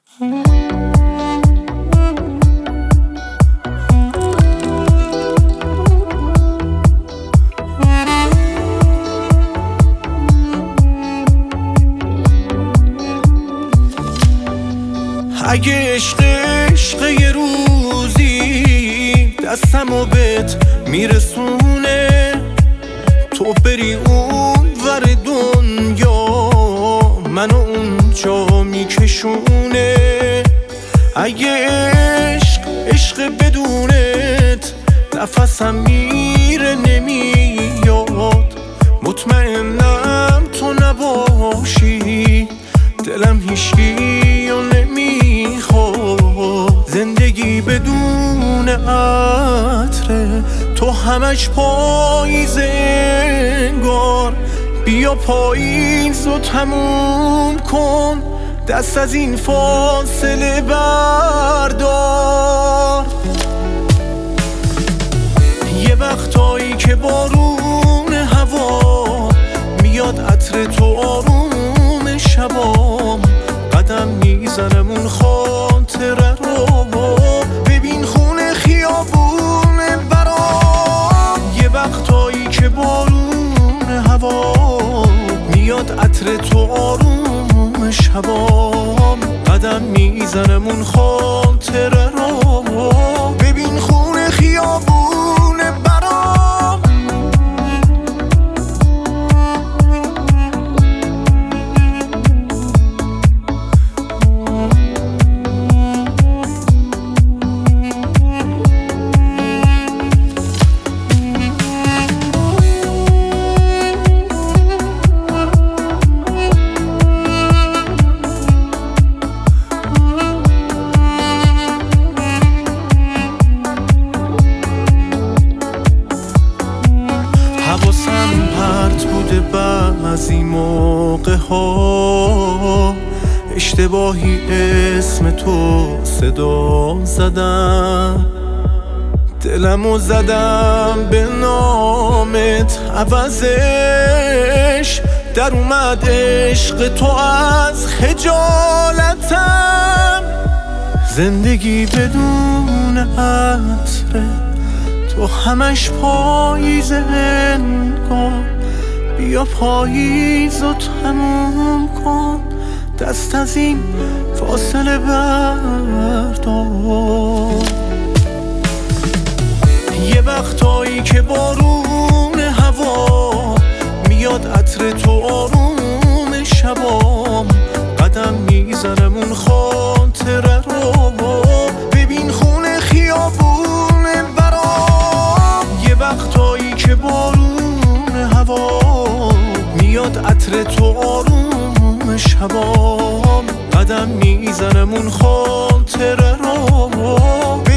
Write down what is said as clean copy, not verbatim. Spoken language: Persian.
اگه عشق یه روزی دستمو بهت میرسونه، تو بری اون ور دنیا منو اونجا میکشونه. اگه عشق بدونت نفسم میره نمیاد، مطمئنم تو نباشی دلم هیچکی و نمیخواد. زندگی بدون عطره تو همش پاییزه انگار، بیا پاییز رو تموم کن، دست از این فاصله بردار. یه وقتایی که بارون هوا میاد عطر تو آروم شبام، قدم میزنم اون خاطره رو، ببین خونه خیابونه برام. یه وقتایی که بارون هوا میاد عطر تو آروم شبام، قدم میزنم اون خاطره رو، ببین خونه خیابونه برام. حواسم پرت بوده بعضی موقع ها، اشتباهی اسم تو صدا زدم، دلمو زدم به نامت، عوضش در اومد عشق تو از خجالتم. زندگی بدون عطره تو همش پاییز انگار، بیا پاییز رو تموم کن، دست از این فاصله بردار. یه وقتایی که بارون هوا میاد عطر تو آروم شبام، قدم میزنم اون خاطره رو، ببین خونه خیابونه برام. یه وقتایی که بارون هوا میاد عطر تو آروم شبام، قدم میزنم اون خاطره رو،